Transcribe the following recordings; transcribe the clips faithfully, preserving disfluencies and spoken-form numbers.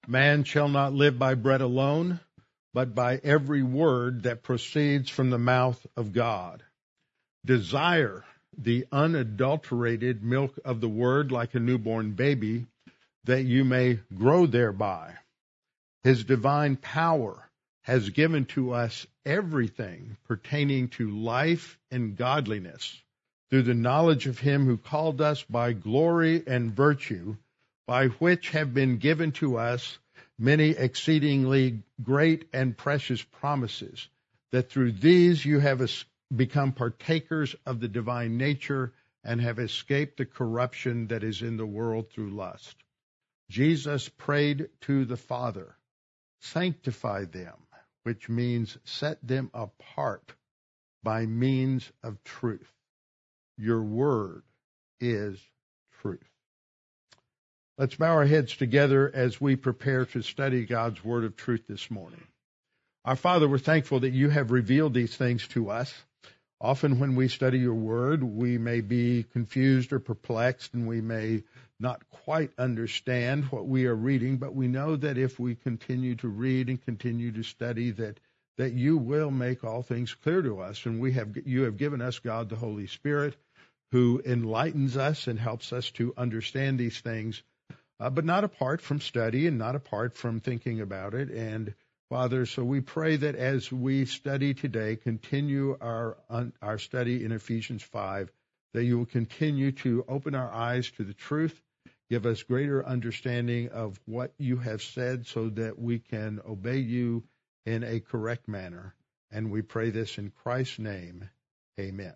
Man shall not live by bread alone, but by every word that proceeds from the mouth of God. Desire the unadulterated milk of the word like a newborn baby, that you may grow thereby. His divine power has given to us everything pertaining to life and godliness through the knowledge of him who called us by glory and virtue, by which have been given to us many exceedingly great and precious promises, that through these you have become partakers of the divine nature and have escaped the corruption that is in the world through lust. Jesus prayed to the Father, sanctify them, which means set them apart by means of truth. Your word is truth. Let's bow our heads together as we prepare to study God's word of truth this morning. Our Father, we're thankful that you have revealed these things to us. Often when we study your word, we may be confused or perplexed, and we may not quite understand what we are reading, but we know that if we continue to read and continue to study, that, that you will make all things clear to us. And we have you have given us, God, the Holy Spirit, who enlightens us and helps us to understand these things, uh, but not apart from study and not apart from thinking about it. And Father, so we pray that as we study today, continue our our study in Ephesians five, that you will continue to open our eyes to the truth, give us greater understanding of what you have said so that we can obey you in a correct manner. And we pray this in Christ's name. Amen.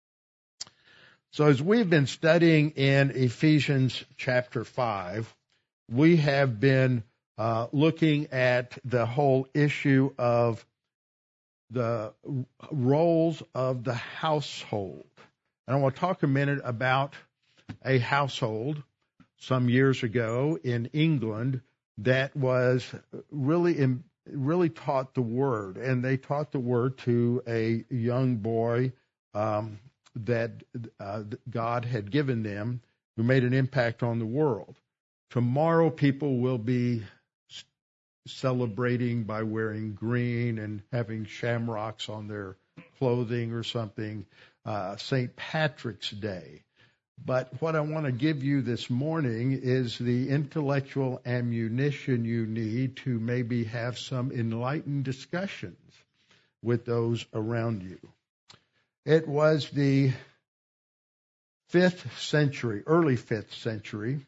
So as we've been studying in Ephesians chapter five, we have been Uh, looking at the whole issue of the roles of the household. And I want to talk a minute about a household some years ago in England that was really, really taught the word. And they taught the word to a young boy um, that uh, God had given them, who made an impact on the world. Tomorrow people will be celebrating by wearing green and having shamrocks on their clothing or something, uh, Saint Patrick's Day. But what I want to give you this morning is the intellectual ammunition you need to maybe have some enlightened discussions with those around you. It was the fifth century, early fifth century,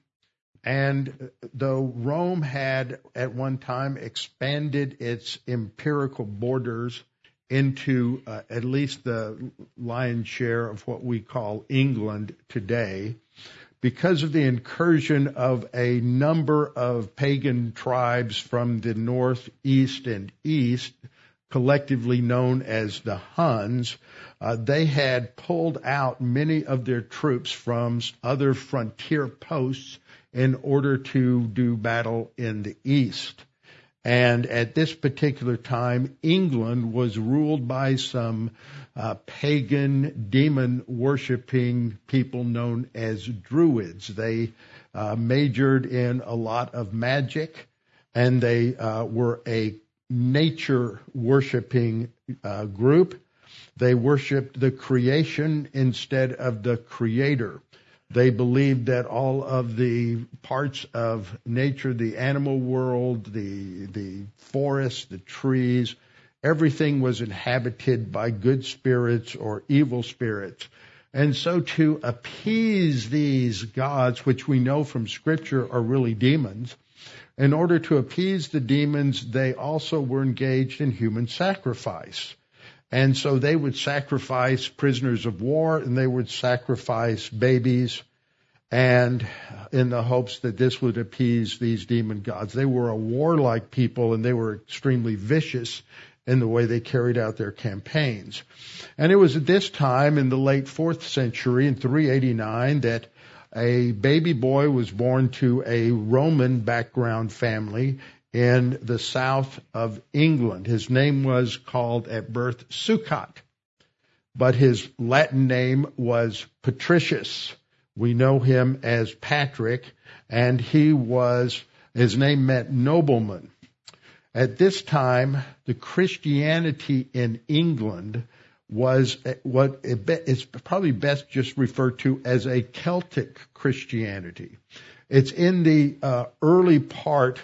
and though Rome had at one time expanded its empirical borders into uh, at least the lion's share of what we call England today, because of the incursion of a number of pagan tribes from the north, east, and east, collectively known as the Huns, uh, they had pulled out many of their troops from other frontier posts in order to do battle in the east. And at this particular time, England was ruled by some uh, pagan, demon-worshipping people known as Druids. They uh, majored in a lot of magic, and they uh, were a nature-worshipping uh, group. They worshipped the creation instead of the creator. They believed that all of the parts of nature, the animal world, the the forests, the trees, everything was inhabited by good spirits or evil spirits. And so to appease these gods, which we know from Scripture are really demons, in order to appease the demons, they also were engaged in human sacrifice. And so they would sacrifice prisoners of war, and they would sacrifice babies, and in the hopes that this would appease these demon gods. They were a warlike people, and they were extremely vicious in the way they carried out their campaigns. And it was at this time in the late fourth century, in three eighty-nine, that a baby boy was born to a Roman background family in the south of England. His name was called at birth Succat, but his Latin name was Patricius. We know him as Patrick, and he was His name meant nobleman. At this time, the Christianity in England was what it's probably best just referred to as a Celtic Christianity. It's in the uh, early part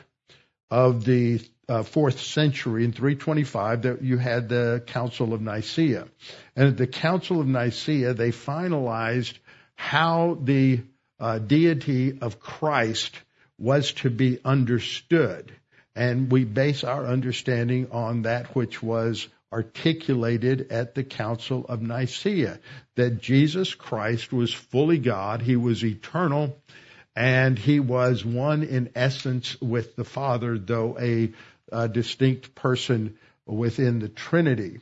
of the uh, fourth century, in three twenty-five, that you had the Council of Nicaea. And at the Council of Nicaea, they finalized how the uh, deity of Christ was to be understood. And we base our understanding on that which was articulated at the Council of Nicaea, that Jesus Christ was fully God, he was eternal, and he was one in essence with the Father, though a, a distinct person within the Trinity.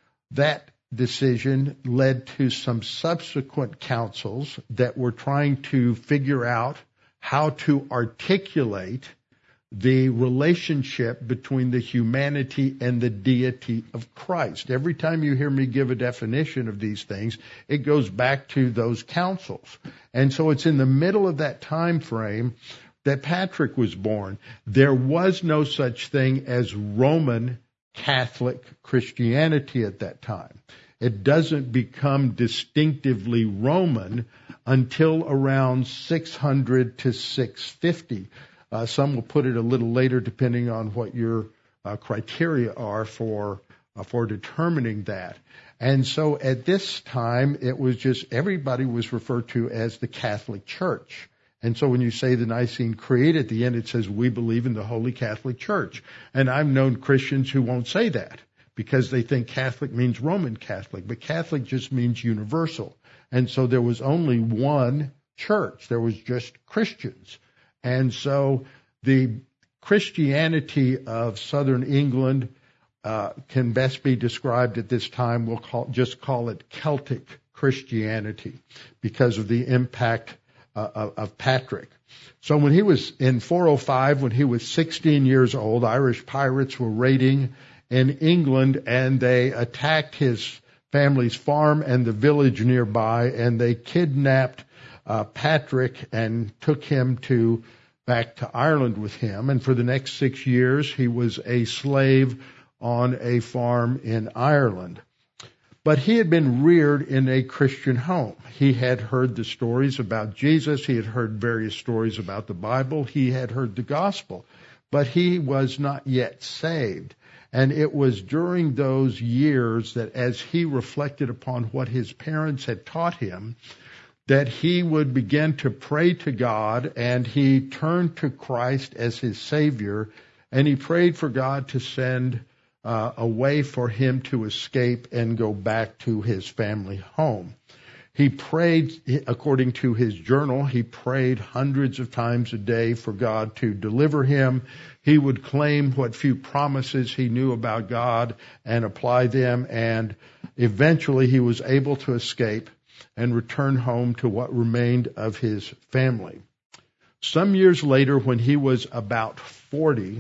That decision led to some subsequent councils that were trying to figure out how to articulate the relationship between the humanity and the deity of Christ. Every time you hear me give a definition of these things, it goes back to those councils. And so it's in the middle of that time frame that Patrick was born. There was no such thing as Roman Catholic Christianity at that time. It doesn't become distinctively Roman until around six hundred to six fifty. Uh, some will put it a little later, depending on what your uh, criteria are for uh, for determining that. And so at this time, it was just everybody was referred to as the Catholic Church. And so when you say the Nicene Creed, at the end it says, we believe in the Holy Catholic Church. And I've known Christians who won't say that because they think Catholic means Roman Catholic. But Catholic just means universal. And so there was only one church. There was just Christians. And so the Christianity of southern England uh, can best be described at this time, we'll call, just call it Celtic Christianity because of the impact uh, of, of Patrick. So when he was in four oh five, when he was sixteen years old, Irish pirates were raiding in England and they attacked his family's farm and the village nearby, and they kidnapped uh, Patrick and took him to back to Ireland with him. And for the next six years, he was a slave on a farm in Ireland. But he had been reared in a Christian home. He had heard the stories about Jesus. He had heard various stories about the Bible. He had heard the gospel. But he was not yet saved. And it was during those years that as he reflected upon what his parents had taught him, that he would begin to pray to God, and he turned to Christ as his Savior, and he prayed for God to send uh, a way for him to escape and go back to his family home. He prayed, according to his journal, he prayed hundreds of times a day for God to deliver him. He would claim what few promises he knew about God and apply them, and eventually he was able to escape and return home to what remained of his family. Some years later, when he was about forty,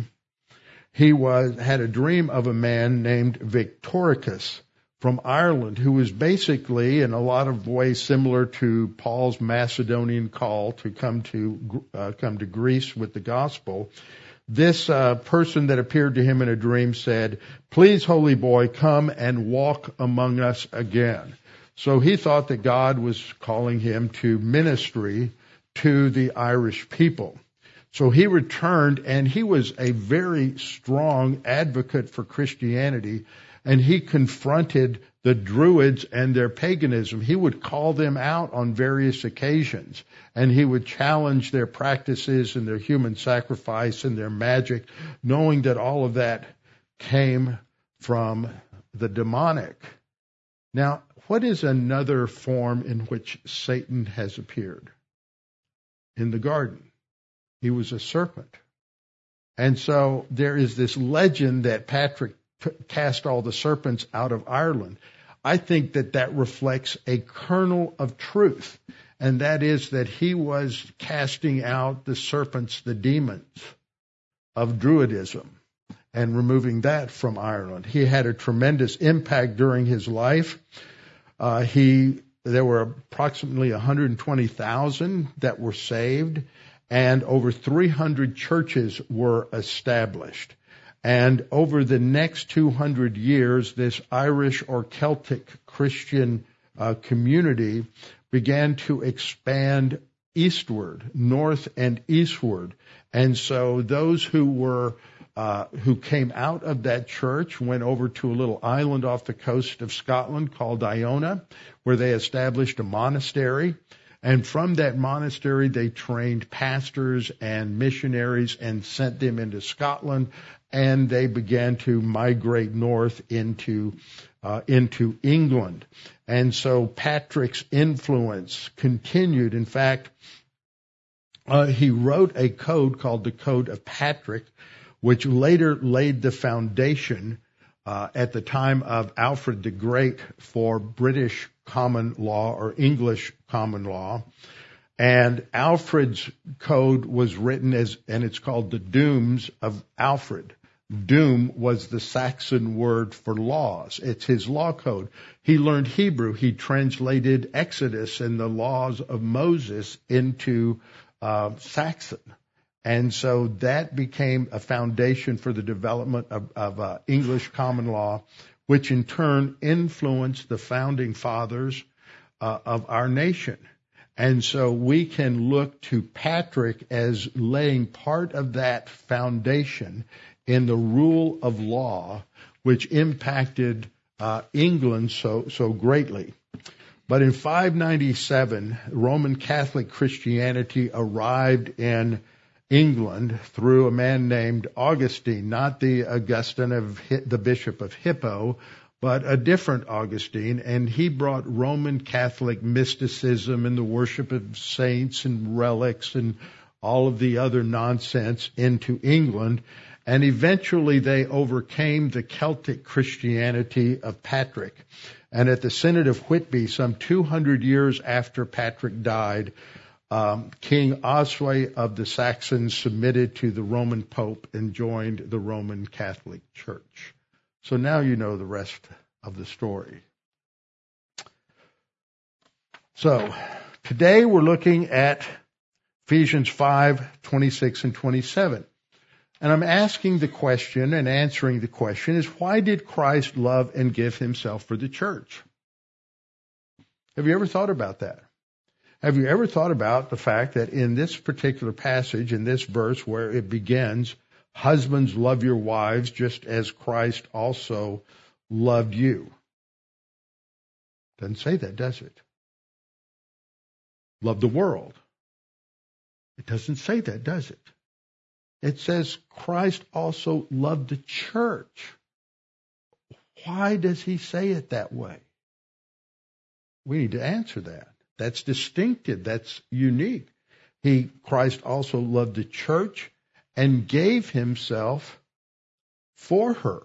he was had a dream of a man named Victoricus from Ireland, who was basically, in a lot of ways, similar to Paul's Macedonian call to come to uh, come to Greece with the gospel. This uh, person that appeared to him in a dream said, "Please, holy boy, come and walk among us again." So he thought that God was calling him to ministry to the Irish people. So he returned, and he was a very strong advocate for Christianity, and he confronted the Druids and their paganism. He would call them out on various occasions, and he would challenge their practices and their human sacrifice and their magic, knowing that all of that came from the demonic. Now, what is another form in which Satan has appeared? In the garden. He was a serpent. And so there is this legend that Patrick t- cast all the serpents out of Ireland. I think that that reflects a kernel of truth, and that is that he was casting out the serpents, the demons of Druidism, and removing that from Ireland. He had a tremendous impact during his life. Uh, he, there were approximately one hundred twenty thousand that were saved, and over three hundred churches were established. And over the next two hundred years, this Irish or Celtic Christian uh, community began to expand eastward, north and eastward. And so those who were uh, who came out of that church went over to a little island off the coast of Scotland called Iona, where they established a monastery. And from that monastery, they trained pastors and missionaries and sent them into Scotland, and they began to migrate north into uh, into England. And so Patrick's influence continued. In fact, uh, he wrote a code called the Code of Patrick, which later laid the foundation uh, at the time of Alfred the Great for British common law or English common law. And Alfred's code was written as, and it's called the Dooms of Alfred. Doom was the Saxon word for laws. It's his law code. He learned Hebrew. He translated Exodus and the laws of Moses into uh, Saxon. And so that became a foundation for the development of, of uh, English common law, which in turn influenced the founding fathers uh, of our nation. And so we can look to Patrick as laying part of that foundation in the rule of law, which impacted uh, England so so greatly. But in five ninety-seven, Roman Catholic Christianity arrived in England through a man named Augustine, not the Augustine of the Bishop of Hippo, but a different Augustine, and he brought Roman Catholic mysticism and the worship of saints and relics and all of the other nonsense into England, and eventually they overcame the Celtic Christianity of Patrick. And at the Synod of Whitby, some two hundred years after Patrick died, Um, King Oswy of the Saxons submitted to the Roman Pope and joined the Roman Catholic Church. So now you know the rest of the story. So today we're looking at Ephesians five, twenty-six and twenty-seven. And I'm asking the question and answering the question is, why did Christ love and give himself for the church? Have you ever thought about that? Have you ever thought about the fact that in this particular passage, in this verse where it begins, husbands, love your wives just as Christ also loved you? Doesn't say that, does it? Love the world. It doesn't say that, does it? It says Christ also loved the church. Why does he say it that way? We need to answer that. That's distinctive. That's unique. He, Christ also loved the church and gave himself for her.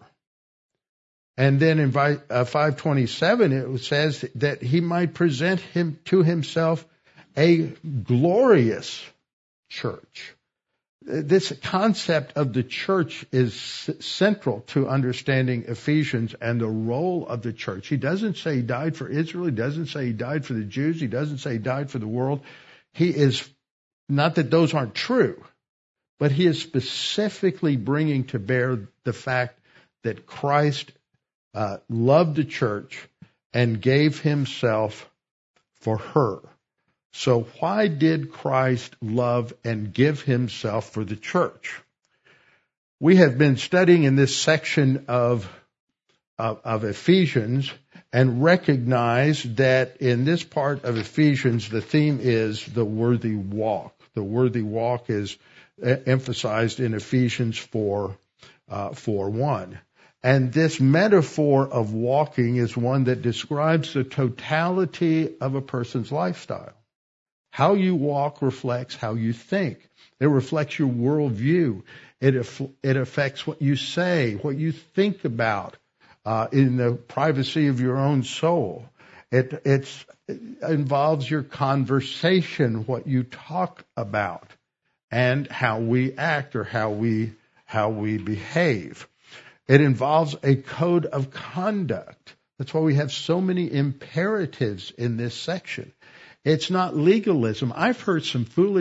And then in five twenty-seven, it says that he might present him to himself a glorious church. This concept of the church is central to understanding Ephesians and the role of the church. He doesn't say he died for Israel. He doesn't say he died for the Jews. He doesn't say he died for the world. He is, not that those aren't true, but he is specifically bringing to bear the fact that Christ uh, loved the church and gave himself for her. So why did Christ love and give himself for the church? We have been studying in this section of, of, of Ephesians and recognize that in this part of Ephesians, the theme is the worthy walk. The worthy walk is emphasized in Ephesians four, uh, four one. And this metaphor of walking is one that describes the totality of a person's lifestyle. How you walk reflects how you think. It reflects your worldview. It, it affects what you say, what you think about uh, in the privacy of your own soul. It, it's, it involves your conversation, what you talk about, and how we act or how we how we behave. It involves a code of conduct. That's why we have so many imperatives in this section. It's not legalism. I've heard some foolish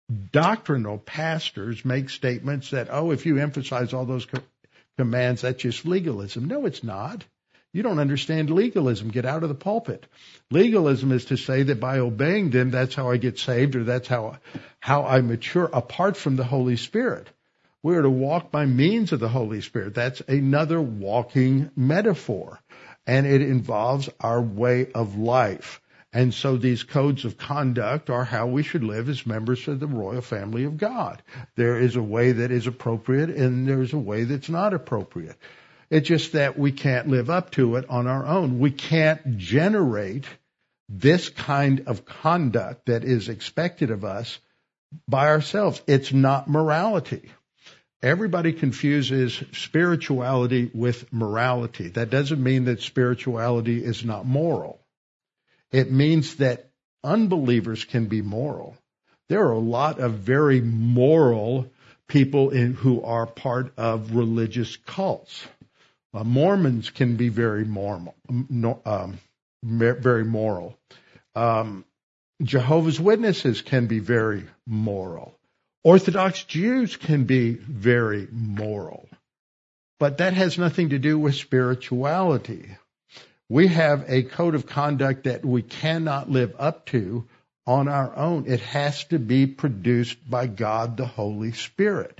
doctrinal pastors make statements that, oh, if you emphasize all those co- commands, that's just legalism. No, it's not. You don't understand legalism. Get out of the pulpit. Legalism is to say that by obeying them, that's how I get saved, or that's how, how I mature apart from the Holy Spirit. We are to walk by means of the Holy Spirit. That's another walking metaphor, and it involves our way of life. And so these codes of conduct are how we should live as members of the royal family of God. There is a way that is appropriate, and there's a way that's not appropriate. It's just that we can't live up to it on our own. We can't generate this kind of conduct that is expected of us by ourselves. It's not morality. Everybody confuses spirituality with morality. That doesn't mean that spirituality is not moral. It means that unbelievers can be moral. There are a lot of very moral people in, who are part of religious cults. Uh, Mormons can be very moral. Um, very moral. Um, Jehovah's Witnesses can be very moral. Orthodox Jews can be very moral. But that has nothing to do with spirituality. We have a code of conduct that we cannot live up to on our own. It has to be produced by God, the Holy Spirit.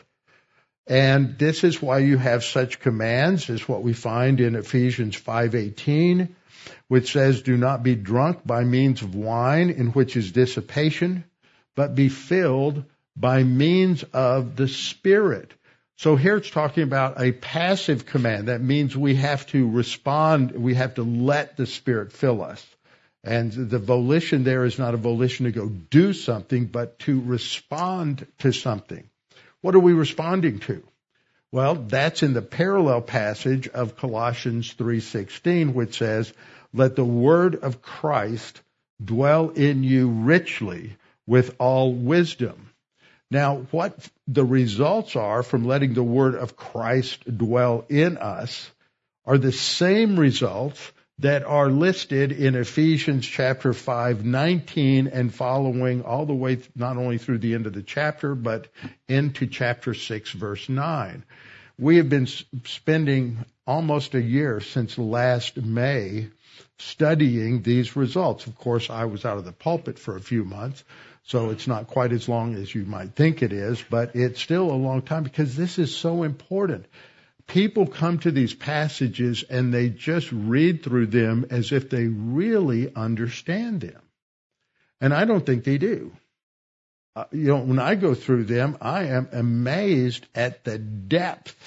And this is why you have such commands as what we find in Ephesians five eighteen, which says, do not be drunk by means of wine, in which is dissipation, but be filled by means of the Spirit. So here it's talking about a passive command. That means we have to respond, we have to let the Spirit fill us. And the volition there is not a volition to go do something, but to respond to something. What are we responding to? Well, that's in the parallel passage of Colossians three sixteen, which says, let the word of Christ dwell in you richly with all wisdom. Now, what the results are from letting the word of Christ dwell in us are the same results that are listed in Ephesians chapter five nineteen and following all the way, not only through the end of the chapter, but into chapter six, verse nine. We have been spending almost a year since last May studying these results. Of course, I was out of the pulpit for a few months, so it's not quite as long as you might think it is, but it's still a long time because this is so important. People come to these passages and they just read through them as if they really understand them. And I don't think they do. Uh, you know, when I go through them, I am amazed at the depth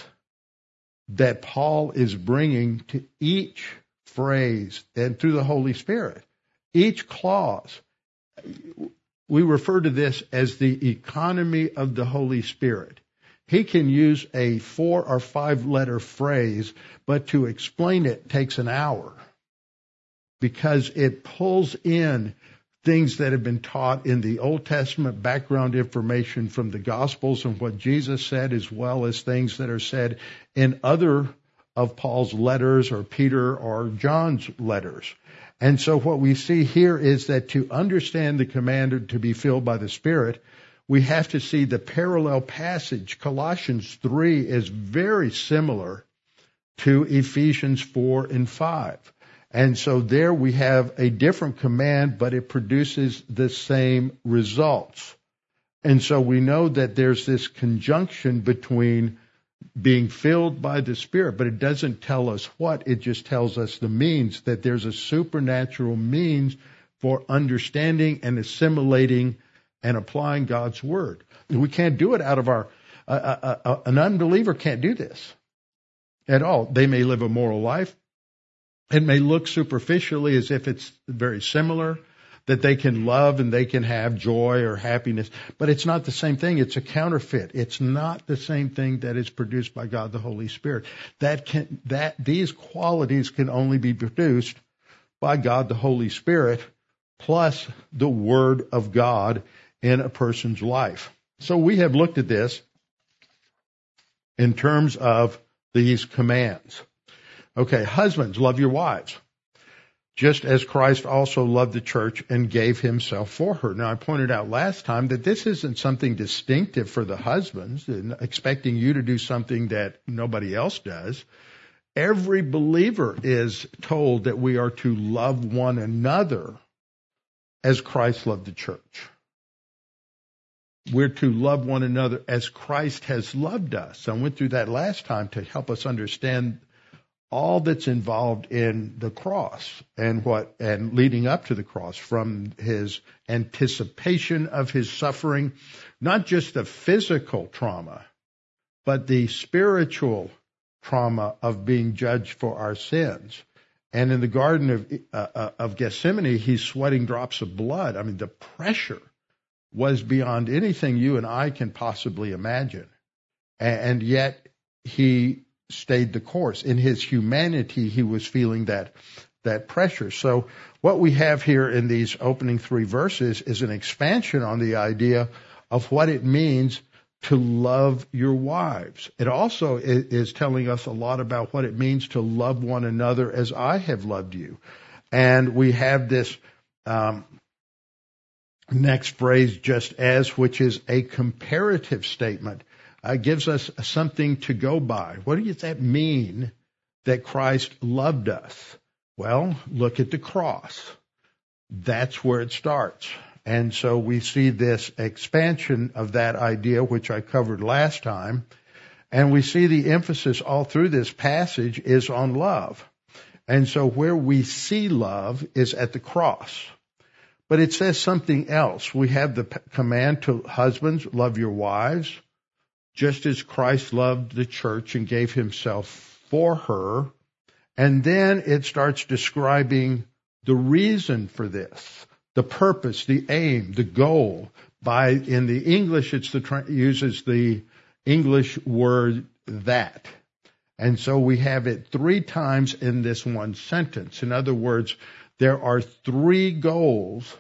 that Paul is bringing to each phrase and through the Holy Spirit. Each clause. We refer to this as the economy of the Holy Spirit. He can use a four or five letter phrase, but to explain it takes an hour because it pulls in things that have been taught in the Old Testament, background information from the Gospels and what Jesus said, as well as things that are said in other of Paul's letters or Peter or John's letters. And so what we see here is that to understand the command to be filled by the Spirit, we have to see the parallel passage. Colossians three is very similar to Ephesians four and five. And so there we have a different command, but it produces the same results. And so we know that there's this conjunction between being filled by the Spirit, but it doesn't tell us what, it just tells us the means, that there's a supernatural means for understanding and assimilating and applying God's Word. We can't do it out of our, uh, uh, uh, an unbeliever can't do this at all. They may live a moral life. It may look superficially as if it's very similar, that they can love and they can have joy or happiness, but it's not the same thing. It's a counterfeit. It's not the same thing that is produced by God the Holy Spirit. That can, that these qualities can only be produced by God the Holy Spirit plus the Word of God in a person's life. So we have looked at this in terms of these commands. Okay, husbands, love your wives. just as Christ also loved the church and gave himself for her. Now, I pointed out last time that this isn't something distinctive for the husbands, and expecting you to do something that nobody else does. Every believer is told that we are to love one another as Christ loved the church. We're to love one another as Christ has loved us. I went through that last time to help us understand all that's involved in the cross and what and leading up to the cross, from his anticipation of his suffering, not just the physical trauma, but the spiritual trauma of being judged for our sins. And in the Garden of, uh, of Gethsemane, he's sweating drops of blood. I mean, the pressure was beyond anything you and I can possibly imagine. And yet he stayed the course. In his humanity, he was feeling that that pressure. So what we have here in these opening three verses is an expansion on the idea of what it means to love your wives. It also is telling us a lot about what it means to love one another as I have loved you. And we have this um, next phrase, just as, which is a comparative statement. Uh, gives us something to go by. What does that mean that Christ loved us? Well, look at the cross. That's where it starts. And so we see this expansion of that idea, which I covered last time. And we see the emphasis all through this passage is on love. And so where we see love is at the cross. But it says something else. We have the p- command to husbands, love your wives, just as Christ loved the church and gave himself for her. And then it starts describing the reason for this, the purpose, the aim, the goal. By in the English, it's the uses the English word that. And so we have it three times in this one sentence. In other words, there are three goals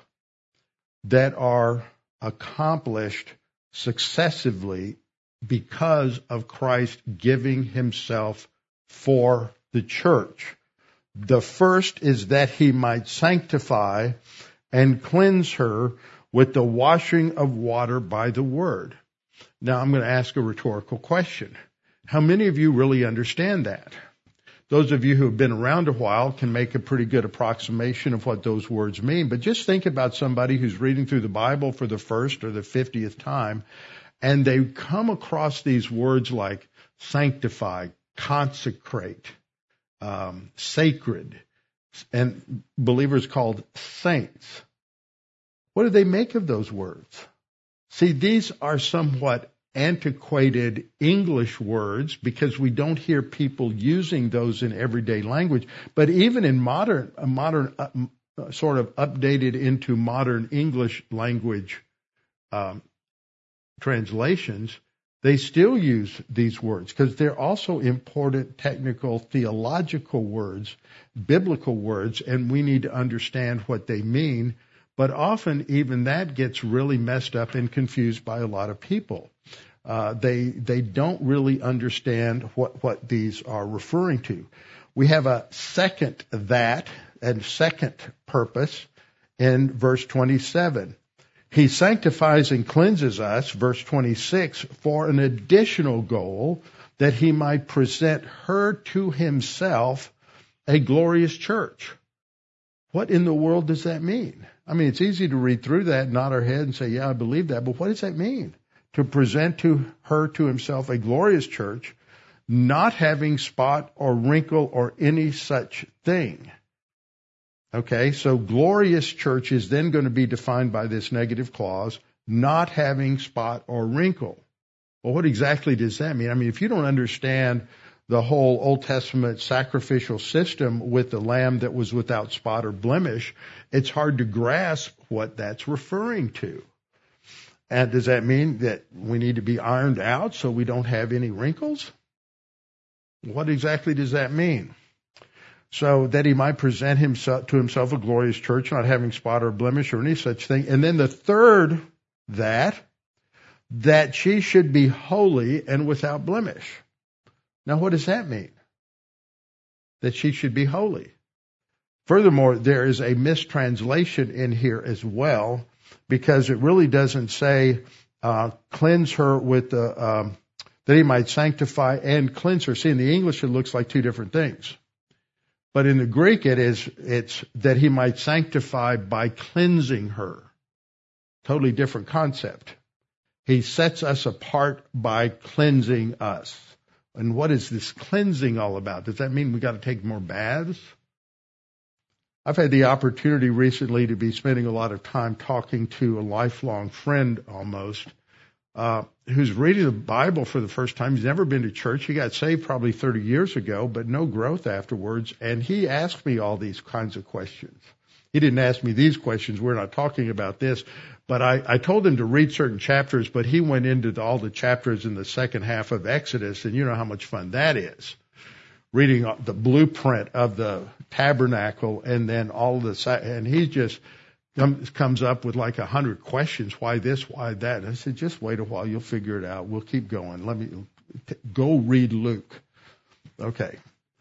that are accomplished successively because of Christ giving himself for the church. The first is that he might sanctify and cleanse her with the washing of water by the word. Now I'm going to ask a rhetorical question. How many of you really understand that? Those of you who have been around a while can make a pretty good approximation of what those words mean. But just think about somebody who's reading through the Bible for the first or the fiftieth time, and they come across these words like sanctify, consecrate, um, sacred, and believers called saints. What do they make of those words? See, these are somewhat antiquated English words because we don't hear people using those in everyday language. But even in modern, modern, uh, sort of updated into modern English language um, translations, they still use these words because they're also important technical theological words, biblical words, and we need to understand what they mean. But often even that gets really messed up and confused by a lot of people. Uh, they they don't really understand what, what these are referring to. We have a second that and second purpose in verse twenty-seven. He sanctifies and cleanses us, verse twenty-six, for an additional goal, that he might present her to himself a glorious church. What in the world does that mean? I mean, it's easy to read through that, nod our head and say, yeah, I believe that. But what does that mean? To present to her to himself a glorious church, not having spot or wrinkle or any such thing. Okay, so glorious church is then going to be defined by this negative clause, not having spot or wrinkle. Well, what exactly does that mean? I mean, if you don't understand the whole Old Testament sacrificial system with the lamb that was without spot or blemish, it's hard to grasp what that's referring to. And does that mean that we need to be ironed out so we don't have any wrinkles? What exactly does that mean? So that he might present himself to himself a glorious church, not having spot or blemish or any such thing. And then the third, that, that she should be holy and without blemish. Now, what does that mean? That she should be holy. Furthermore, there is a mistranslation in here as well, because it really doesn't say uh, cleanse her with the, um, that he might sanctify and cleanse her. See, in the English, it looks like two different things. But in the Greek, it is, it's that he might sanctify by cleansing her. Totally different concept. He sets us apart by cleansing us. And what is this cleansing all about? Does that mean we got to take more baths? I've had the opportunity recently to be spending a lot of time talking to a lifelong friend almost, uh, who's reading the Bible for the first time. He's never been to church. He got saved probably thirty years ago, but no growth afterwards. And he asked me all these kinds of questions. He didn't ask me these questions. We're not talking about this. But I, I told him to read certain chapters, but he went into the, all the chapters in the second half of Exodus, and you know how much fun that is. Reading the blueprint of the tabernacle and then all the, and he just comes, comes up with like a hundred questions. Why this? Why that? And I said, just wait a while. You'll figure it out. We'll keep going. Let me t- go read Luke. Okay.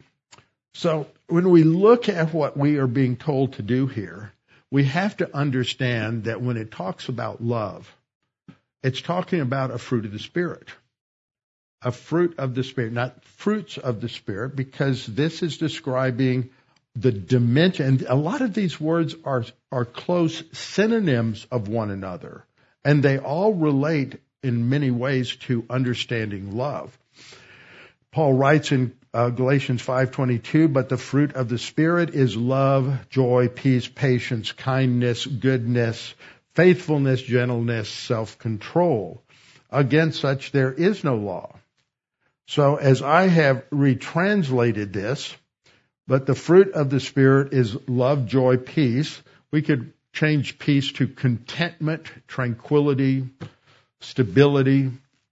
So when we look at what we are being told to do here, we have to understand that when it talks about love, it's talking about a fruit of the Spirit. A fruit of the Spirit, not fruits of the Spirit, because this is describing the dimension. And a lot of these words are, are close synonyms of one another, and they all relate in many ways to understanding love. Paul writes in uh, Galatians five twenty-two, but the fruit of the Spirit is love, joy, peace, patience, kindness, goodness, faithfulness, gentleness, self-control. Against such there is no law. So as I have retranslated this, but the fruit of the Spirit is love, joy, peace. We could change peace to contentment, tranquility, stability,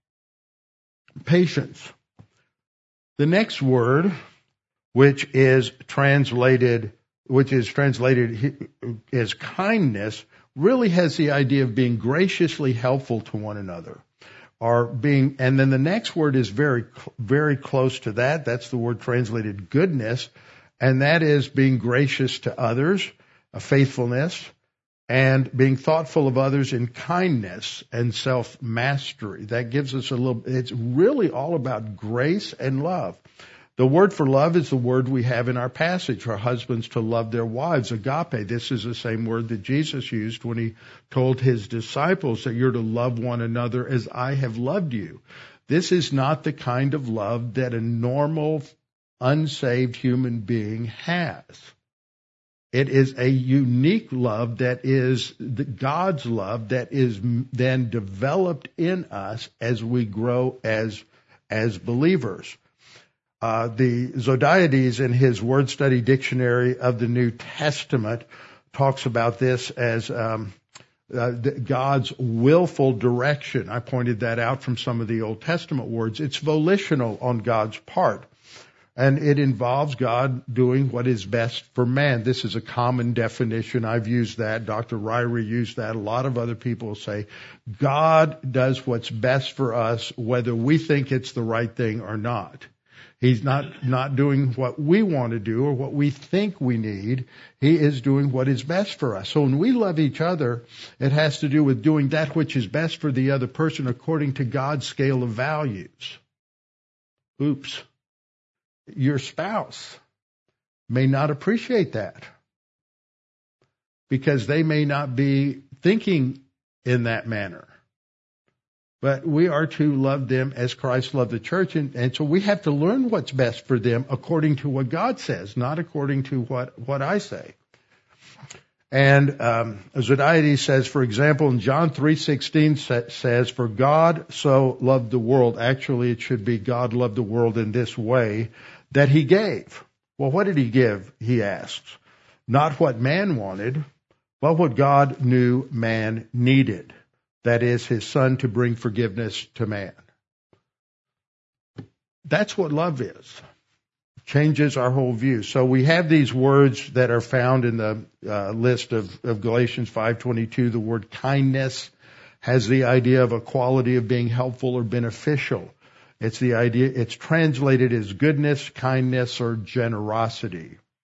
patience. The next word, which is translated, which is translated as kindness, really has the idea of being graciously helpful to one another. Are being, and then the next word is very, very close to that. That's the word translated goodness, and that is being gracious to others, a faithfulness, and being thoughtful of others in kindness and self-mastery. That gives us a little, it's really all about grace and love. The word for love is the word we have in our passage for husbands to love their wives, agape. This is the same word that Jesus used when he told his disciples that you're to love one another as I have loved you. This is not the kind of love that a normal, unsaved human being has. It is a unique love that is the God's love that is then developed in us as we grow as, as believers. Uh, the Zodhiates in his word study dictionary of the New Testament talks about this as um, uh, God's willful direction. I pointed that out from some of the Old Testament words. It's volitional on God's part, and it involves God doing what is best for man. This is a common definition. I've used that. Doctor Ryrie used that. A lot of other people say God does what's best for us, whether we think it's the right thing or not. He's not, not doing what we want to do or what we think we need. He is doing what is best for us. So when we love each other, it has to do with doing that which is best for the other person according to God's scale of values. Oops. Your spouse may not appreciate that because they may not be thinking in that manner. But we are to love them as Christ loved the church. And, and so we have to learn what's best for them according to what God says, not according to what, what I say. And um, Zodhiates says, for example, in John three sixteen says, for God so loved the world. Actually, it should be God loved the world in this way that he gave. Well, what did he give, he asks? Not what man wanted, but what God knew man needed. That is, his son to bring forgiveness to man. That's what love is. Changes our whole view. So we have these words that are found in the uh, list of, of Galatians five twenty-two. The word kindness has the idea of a quality of being helpful or beneficial. It's the idea, it's translated as goodness, kindness, or generosity.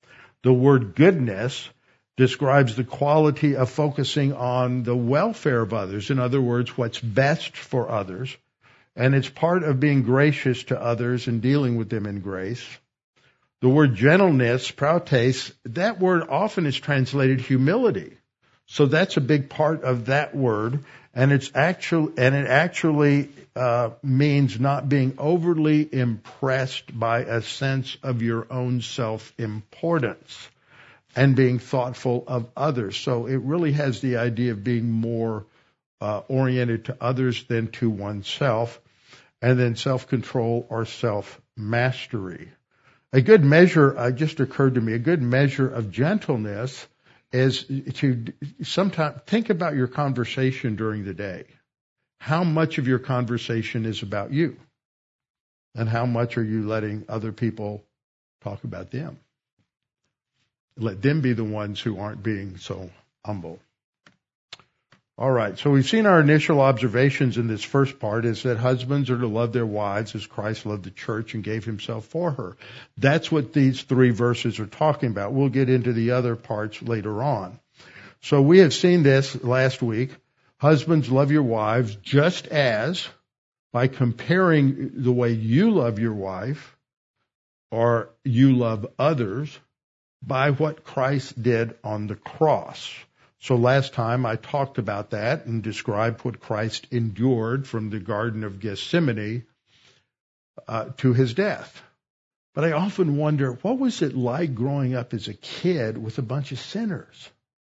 The word goodness describes the quality of focusing on the welfare of others. In other words, what's best for others. And it's part of being gracious to others and dealing with them in grace. The word gentleness, prautes, that word often is translated humility. So that's a big part of that word. And it's actual, and it actually uh, means not being overly impressed by a sense of your own self-importance and being thoughtful of others. So it really has the idea of being more uh, oriented to others than to oneself, and then self-control or self-mastery. A good measure, uh, just occurred to me, a good measure of gentleness is to sometimes think about your conversation during the day. How much of your conversation is about you? And how much are you letting other people talk about them? Let them be the ones who aren't being so humble. All right, so we've seen our initial observations in this first part is that husbands are to love their wives as Christ loved the church and gave himself for her. That's what these three verses are talking about. We'll get into the other parts later on. So we have seen this last week. Husbands, love your wives just as, by comparing the way you love your wife or you love others, by what Christ did on the cross. So last time I talked about that and described what Christ endured from the Garden of Gethsemane uh, to his death. But I often wonder, what was it like growing up as a kid with a bunch of sinners?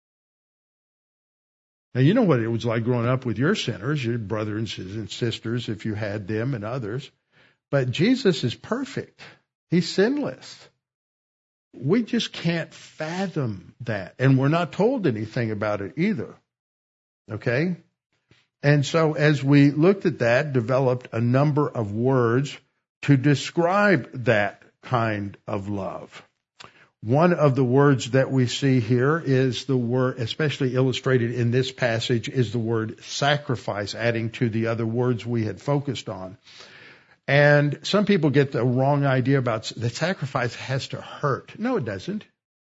Now, you know what it was like growing up with your sinners, your brothers and sisters, if you had them and others. But Jesus is perfect. He's sinless. We just can't fathom that. And we're not told anything about it either. Okay? And so as we looked at that, developed a number of words to describe that kind of love. One of the words that we see here is the word, especially illustrated in this passage, is the word sacrifice, adding to the other words we had focused on. And some people get the wrong idea about that sacrifice has to hurt. No, it doesn't.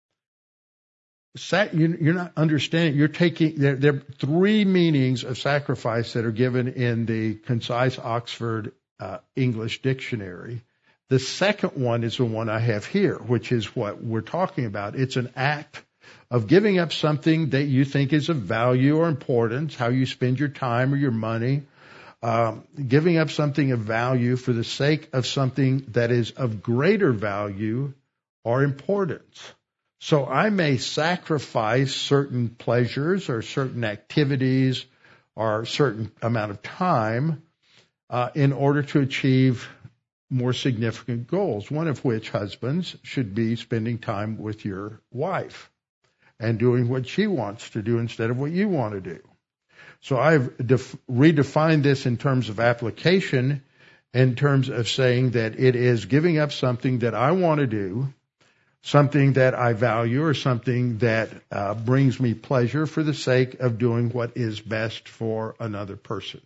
You're not understanding. You're taking, there, there are three meanings of sacrifice that are given in the Concise Oxford uh, English Dictionary. The second one is the one I have here, which is what we're talking about. It's an act of giving up something that you think is of value or importance, how you spend your time or your money. Um, giving up something of value for the sake of something that is of greater value or importance. So I may sacrifice certain pleasures or certain activities or a certain amount of time uh, in order to achieve more significant goals, one of which, husbands, should be spending time with your wife and doing what she wants to do instead of what you want to do. So I've def- redefined this in terms of application, in terms of saying that it is giving up something that I want to do, something that I value, or something that uh, brings me pleasure for the sake of doing what is best for another person.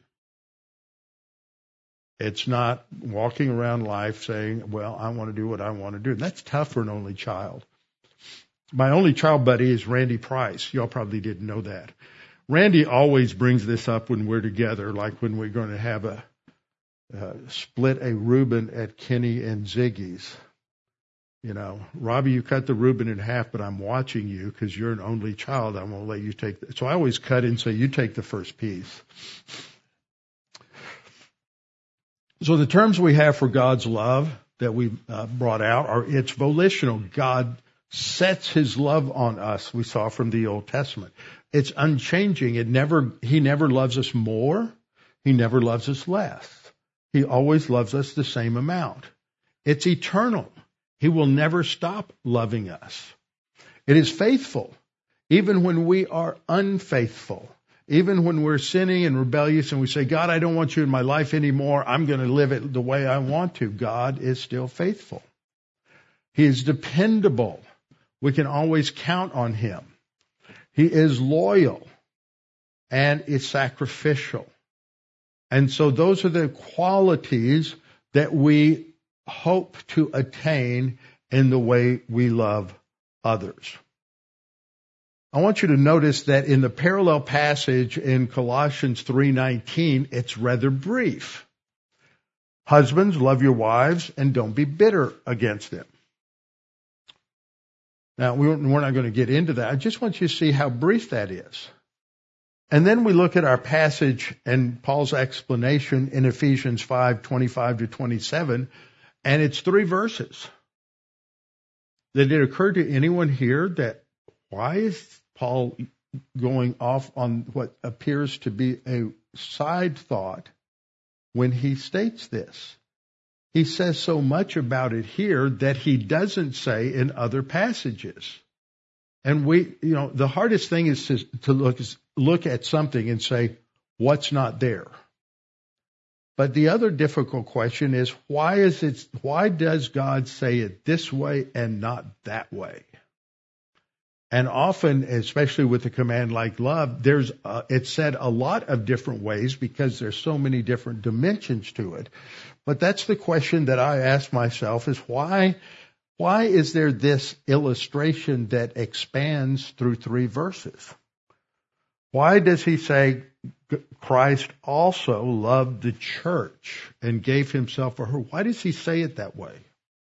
It's not walking around life saying, well, I want to do what I want to do. That's tough for an only child. My only child buddy is Randy Price. Y'all probably didn't know that. Randy always brings this up when we're together, like when we're going to have a uh, split a Reuben at Kenny and Ziggy's. You know, Robbie, you cut the Reuben in half, but I'm watching you because you're an only child. I'm going to let you take the, so I always cut and say, you take the first piece. So the terms we have for God's love that we uh, brought out are it's volitional. God sets his love on us, we saw from the Old Testament. It's unchanging. It never, he never loves us more. He never loves us less. He always loves us the same amount. It's eternal. He will never stop loving us. It is faithful, even when we are unfaithful. Even when we're sinning and rebellious and we say, God, I don't want you in my life anymore. I'm going to live it the way I want to. God is still faithful. He is dependable. We can always count on him. He is loyal and is sacrificial. And so those are the qualities that we hope to attain in the way we love others. I want you to notice that in the parallel passage in Colossians three nineteen, it's rather brief. Husbands, love your wives and don't be bitter against them. Now, we're not going to get into that. I just want you to see how brief that is. And then we look at our passage and Paul's explanation in Ephesians five twenty-five to twenty-seven, and it's three verses. Did it occur to anyone here that why is Paul going off on what appears to be a side thought when he states this? He says so much about it here that he doesn't say in other passages. And we, you know, the hardest thing is to, to look, look at something and say, what's not there? But the other difficult question is, why is it, why does God say it this way and not that way? And often, especially with the command like love, there's uh, it's said a lot of different ways because there's so many different dimensions to it. But that's the question that I ask myself is why, why is there this illustration that expands through three verses? Why does he say Christ also loved the church and gave himself for her? Why does he say it that way?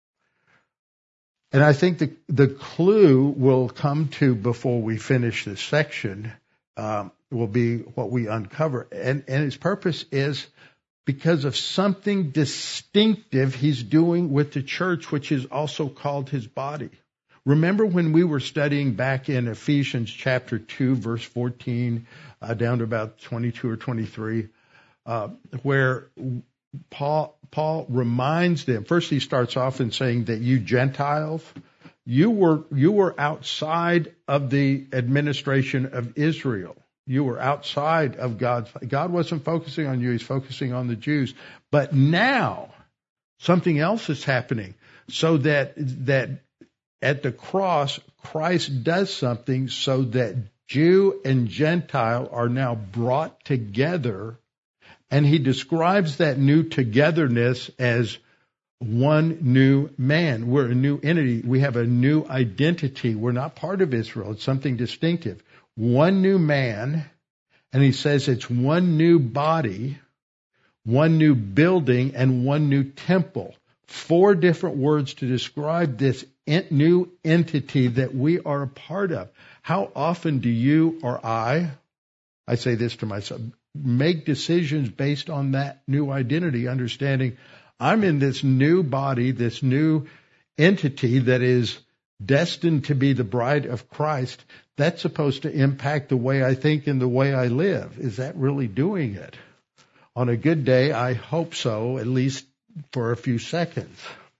And I think the, the clue will come to before we finish this section, um, will be what we uncover. And, and his purpose is because of something distinctive he's doing with the church, which is also called his body. Remember when we were studying back in Ephesians chapter two, verse fourteen, uh, down to about twenty-two or twenty-three, uh, where Paul, Paul reminds them, first he starts off in saying that you Gentiles, you were, you were outside of the administration of Israel. You were outside of God's, God wasn't focusing on you, he's focusing on the Jews. But now, something else is happening, so that, that at the cross, Christ does something so that Jew and Gentile are now brought together. And he describes that new togetherness as one new man. We're a new entity. We have a new identity. We're not part of Israel. It's something distinctive. One new man, and he says it's one new body, one new building, and one new temple. Four different words to describe this new entity that we are a part of. How often do you or I, I say this to myself, make decisions based on that new identity, understanding I'm in this new body, this new entity that is destined to be the bride of Christ. That's supposed to impact the way I think and the way I live. Is that really doing it? On a good day, I hope so, at least for a few seconds.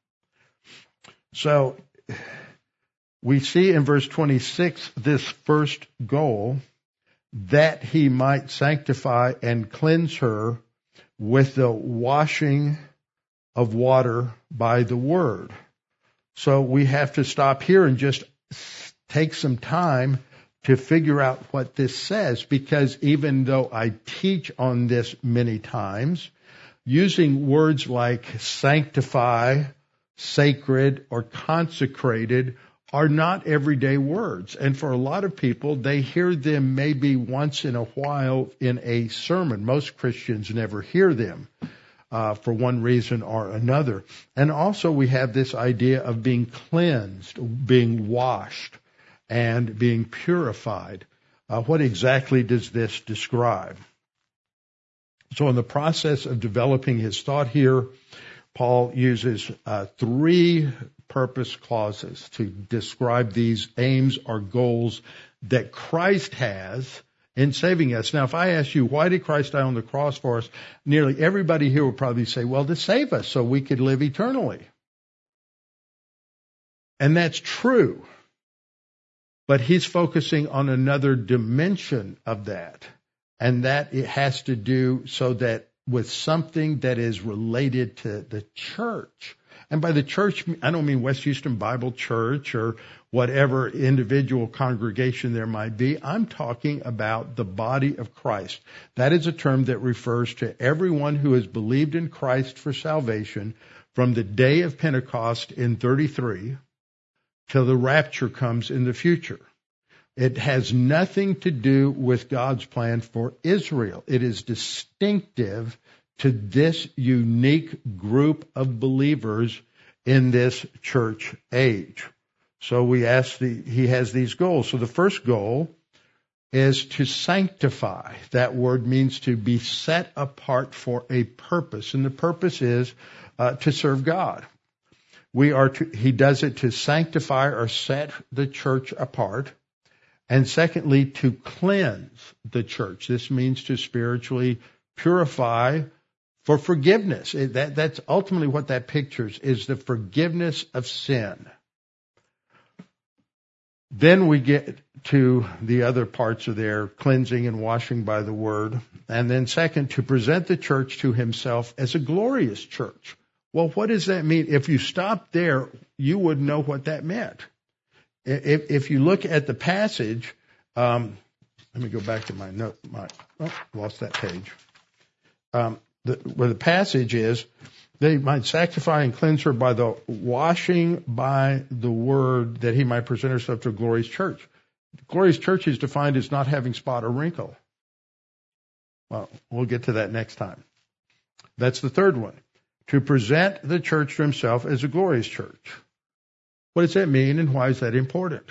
So we see in verse twenty-six this first goal, that he might sanctify and cleanse her with the washing of water by the word. So we have to stop here and just take some time to figure out what this says, because even though I teach on this many times, using words like sanctify, sacred, or consecrated are not everyday words. And for a lot of people, they hear them maybe once in a while in a sermon. Most Christians never hear them uh, for one reason or another. And also we have this idea of being cleansed, being washed, and being purified. Uh, what exactly does this describe? So in the process of developing his thought here, Paul uses uh, three purpose clauses to describe these aims or goals that Christ has in saving us. Now, if I ask you, why did Christ die on the cross for us? Nearly everybody here will probably say, well, to save us so we could live eternally. And that's true. But he's focusing on another dimension of that. And that it has to do so that with something that is related to the church. And by the church, I don't mean West Houston Bible Church or whatever individual congregation there might be. I'm talking about the body of Christ. That is a term that refers to everyone who has believed in Christ for salvation from the day of Pentecost in thirty-three till the rapture comes in the future. It has nothing to do with God's plan for Israel. It is distinctive to this unique group of believers in this church age. So we ask the, he has these goals. So the first goal is to sanctify. That word means to be set apart for a purpose. And the purpose is uh, to serve God. We are to, he does it to sanctify or set the church apart. And secondly, to cleanse the church. This means to spiritually purify for forgiveness. It, that, that's ultimately what that pictures, is the forgiveness of sin. Then we get to the other parts of their cleansing and washing by the word. And then second, to present the church to himself as a glorious church. Well, what does that mean? If you stop there, you would know what that meant. If, if you look at the passage, um, let me go back to my note. My, oh, lost that page. Um, the, where the passage is, they might sanctify and cleanse her by the washing by the word, that he might present herself to a glorious church. The glorious church is defined as not having spot or wrinkle. Well, we'll get to that next time. That's the third one. To present the church to himself as a glorious church. What does that mean, and why is that important?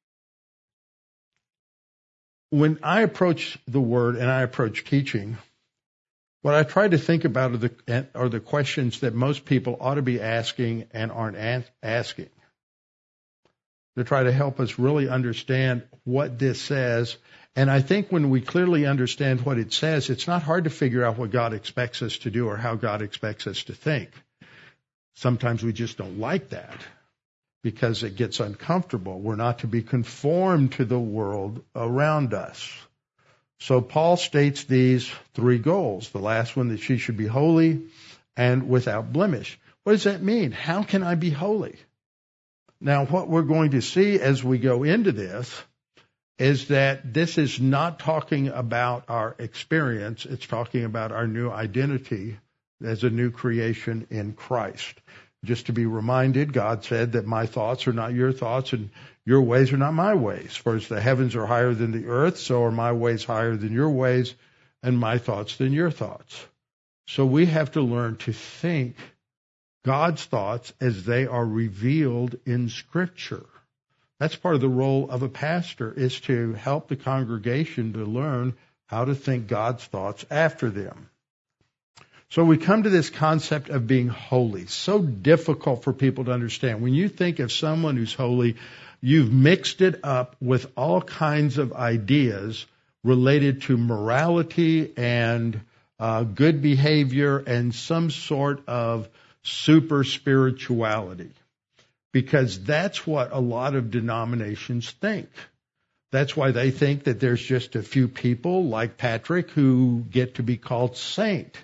When I approach the word and I approach teaching, what I try to think about are the, are the questions that most people ought to be asking and aren't asking. To try to help us really understand what this says. And I think when we clearly understand what it says, it's not hard to figure out what God expects us to do or how God expects us to think. Sometimes we just don't like that because it gets uncomfortable. We're not to be conformed to the world around us. So Paul states these three goals. The last one, that she should be holy and without blemish. What does that mean? How can I be holy? Now, what we're going to see as we go into this is that this is not talking about our experience. It's talking about our new identity as a new creation in Christ. Just to be reminded, God said that my thoughts are not your thoughts and your ways are not my ways. For as the heavens are higher than the earth, so are my ways higher than your ways and my thoughts than your thoughts. So we have to learn to think God's thoughts as they are revealed in Scripture. That's part of the role of a pastor, is to help the congregation to learn how to think God's thoughts after them. So we come to this concept of being holy. So difficult for people to understand. When you think of someone who's holy, you've mixed it up with all kinds of ideas related to morality and uh, good behavior and some sort of super spirituality. Because that's what a lot of denominations think. That's why they think that there's just a few people like Patrick who get to be called saint.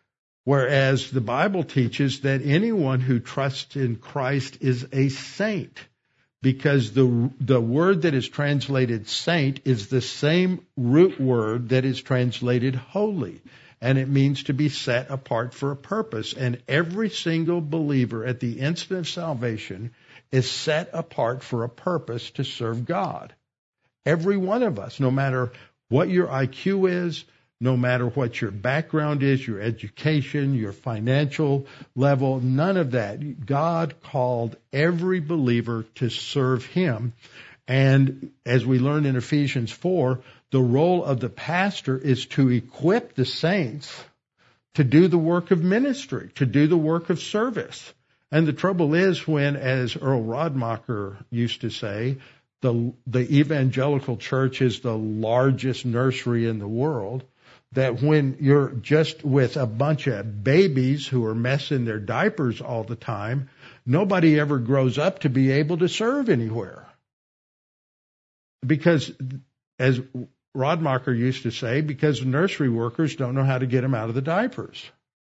Whereas the Bible teaches that anyone who trusts in Christ is a saint, because the the word that is translated saint is the same root word that is translated holy, and it means to be set apart for a purpose. And every single believer at the instant of salvation is set apart for a purpose to serve God. Every one of us, no matter what your I Q is, no matter what your background is, your education, your financial level, none of that. God called every believer to serve Him. And as we learn in Ephesians four, the role of the pastor is to equip the saints to do the work of ministry, to do the work of service. And the trouble is when, as Earl Rodmacher used to say, the, the evangelical church is the largest nursery in the world, that when you're just with a bunch of babies who are messing their diapers all the time, nobody ever grows up to be able to serve anywhere. Because, as Rodmacher used to say, because nursery workers don't know how to get them out of the diapers.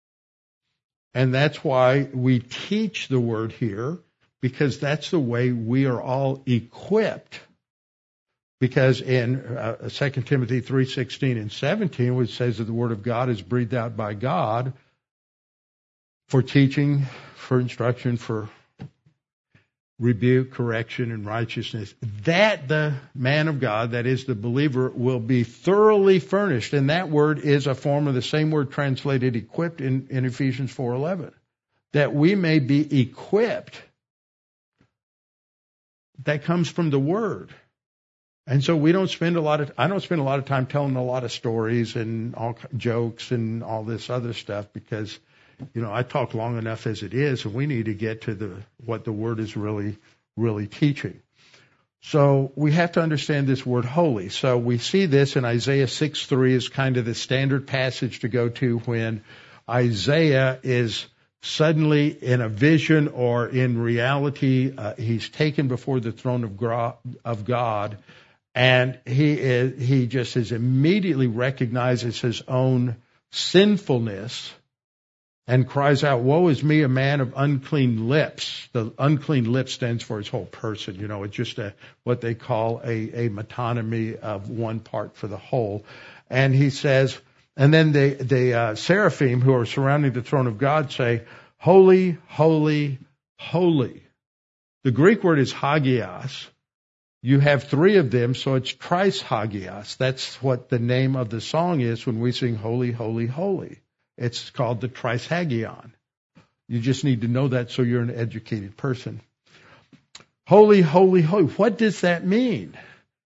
And that's why we teach the word here, because that's the way we are all equipped. Because in uh, Second Timothy three sixteen and seventeen, which says that the Word of God is breathed out by God for teaching, for instruction, for rebuke, correction, and righteousness, that the man of God, that is the believer, will be thoroughly furnished. And that word is a form of the same word translated equipped in, in Ephesians four eleven. That we may be equipped. That comes from the word. And so we don't spend a lot of, I don't spend a lot of time telling a lot of stories and all jokes and all this other stuff because, you know, I talk long enough as it is, and we need to get to the what the word is really, really teaching. So we have to understand this word holy. So we see this in Isaiah six three is kind of the standard passage to go to when Isaiah is suddenly in a vision or in reality, uh, he's taken before the throne of, gro- of God, and he is, he just is immediately recognizes his own sinfulness and cries out, "Woe is me, a man of unclean lips." The unclean lips stands for his whole person. You know, it's just a, what they call a, a metonymy of one part for the whole. And he says, and then the, the uh, seraphim who are surrounding the throne of God say, "Holy, holy, holy." The Greek word is hagios. You have three of them, so it's tris hagios. That's what the name of the song is when we sing holy, holy, holy. It's called the Trisagion. You just need to know that so you're an educated person. Holy, holy, holy. What does that mean?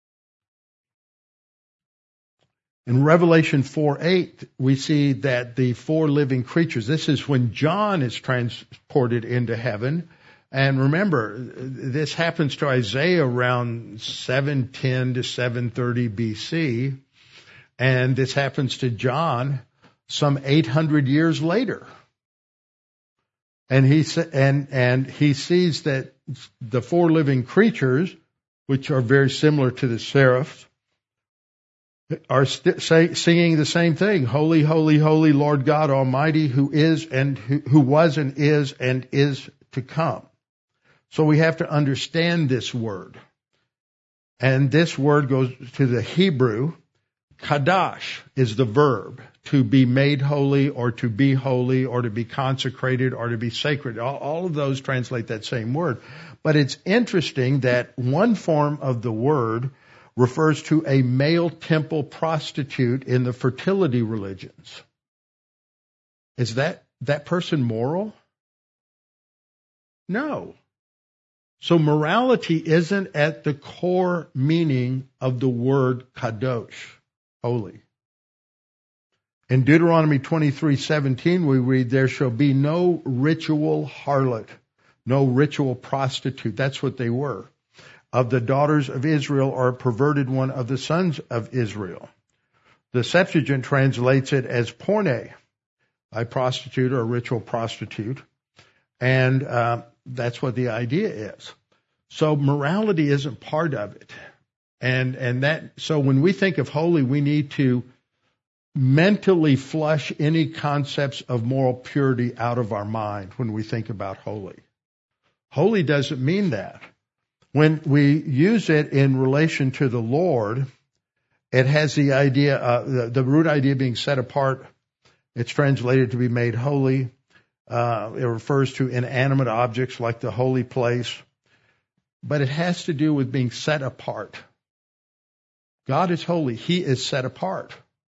In Revelation four eight, we see that the four living creatures, this is when John is transported into heaven. And remember, this happens to Isaiah around seven ten to seven thirty B C. And this happens to John some eight hundred years later. And he and and he sees that the four living creatures, which are very similar to the seraphs, are st- say, singing the same thing. Holy, holy, holy Lord God Almighty, who is and who, who was and is and is to come. So we have to understand this word. And this word goes to the Hebrew. Kadash is the verb, to be made holy or to be holy or to be consecrated or to be sacred. All, all of those translate that same word. But it's interesting that one form of the word refers to a male temple prostitute in the fertility religions. Is that, that person moral? No. So morality isn't at the core meaning of the word kadosh. Holy. In Deuteronomy twenty-three seventeen, we read, "There shall be no ritual harlot, no ritual prostitute." That's what they were. "Of the daughters of Israel, or a perverted one of the sons of Israel." The Septuagint translates it as porne, a prostitute or a ritual prostitute. And uh, that's what the idea is. So morality isn't part of it. And and that so when we think of holy, we need to mentally flush any concepts of moral purity out of our mind when we think about holy. Holy doesn't mean that. When we use it in relation to the Lord, it has the idea, uh, the, the root idea being set apart. It's translated to be made holy. Uh, it refers to inanimate objects like the holy place. But it has to do with being set apart. God is holy. He is set apart.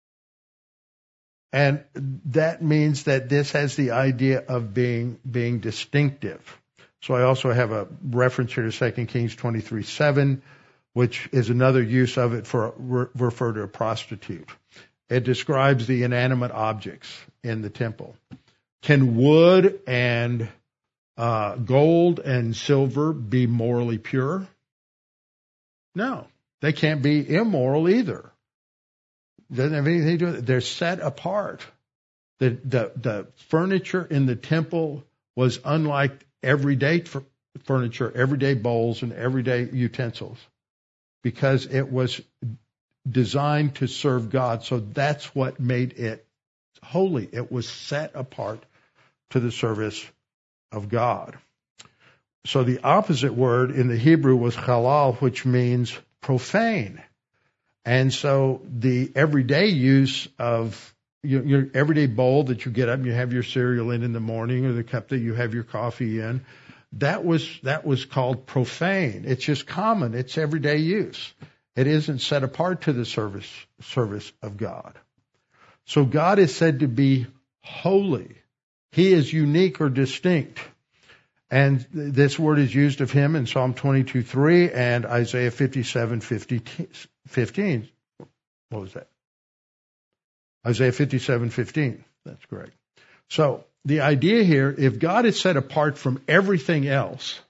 And that means that this has the idea of being, being distinctive. So I also have a reference here to Second Kings twenty-three seven, which is another use of it for re- refer to a prostitute. It describes the inanimate objects in the temple. Can wood and uh, gold and silver be morally pure? No. They can't be immoral either. Doesn't have anything to do with it. They're set apart. The, the, the furniture in the temple was unlike everyday furniture, everyday bowls, and everyday utensils because it was designed to serve God. So that's what made it holy. It was set apart to the service of God. So the opposite word in the Hebrew was halal, which means profane. And so the everyday use of your, your everyday bowl that you get up and you have your cereal in in the morning, or the cup that you have your coffee in, that was that was called profane. It's just common. It's everyday use. It isn't set apart to the service service of God. So God is said to be holy. He is unique or distinct. And this word is used of him in Psalm twenty-two three and Isaiah fifty-seven fifteen. What was that? Isaiah fifty-seven fifteen. That's correct. So the idea here, if God is set apart from everything else,